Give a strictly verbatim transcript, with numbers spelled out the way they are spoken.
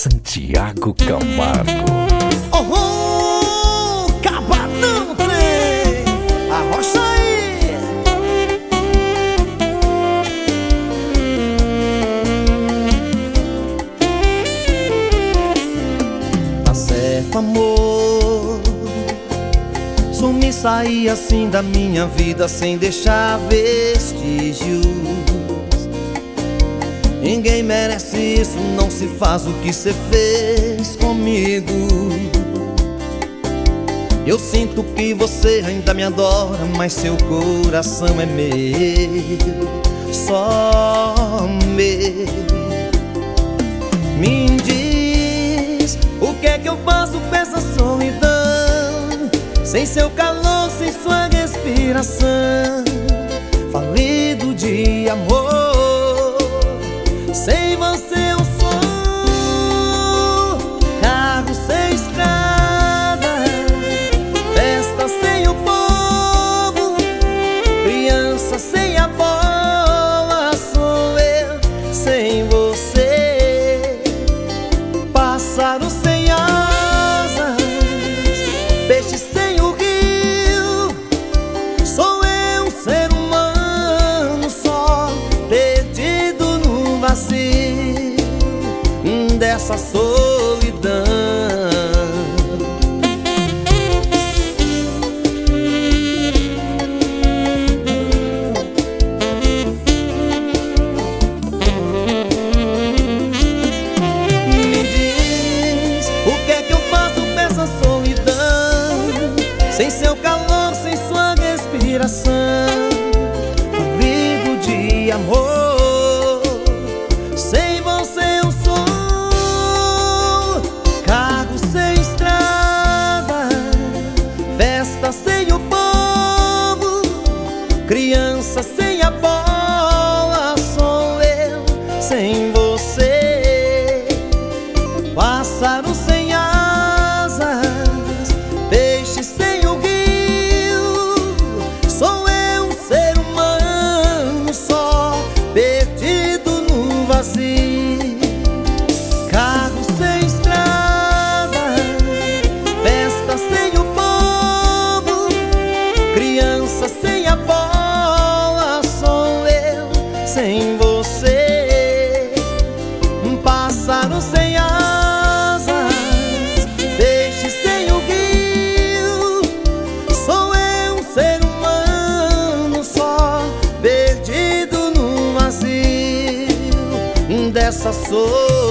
Santiago Camargo. Oh, oh, Cabanão trem, arrocha aí. Tá certo, amor, sumi, sair assim da minha vida sem deixar vestígios. Ninguém merece isso, não se faz o que cê fez comigo. Eu sinto que você ainda me adora, mas seu coração é meu, só meu. Me diz, o que é que eu faço com essa solidão? Sem seu calor, sem sua respiração, falido de amor. Sem você eu sou carro sem estrada, festa sem o povo, criança sem a bola. Sou eu sem você, pássaro sem asas, peixe sem o rio. Sou eu, ser humano só, perdido no vazio dessa solidão. Me diz, o que é que eu faço com essa solidão? Sem seu calor, sem sua respiração, falido de amor. Sem você eu sou carro sem estrada, festa sem o povo, criança sem a bola. Sou eu sem você, pássaro sem asas, peixe sem o rio. Sou eu, ser humano só, perdido no vazio, carro sem estrada, festa sem o povo, criança sem a bola. Sou eu sem você, um pássaro sem asas, peixe sem o rio. Sou eu, ser humano só, perdido no vazio dessa solidão.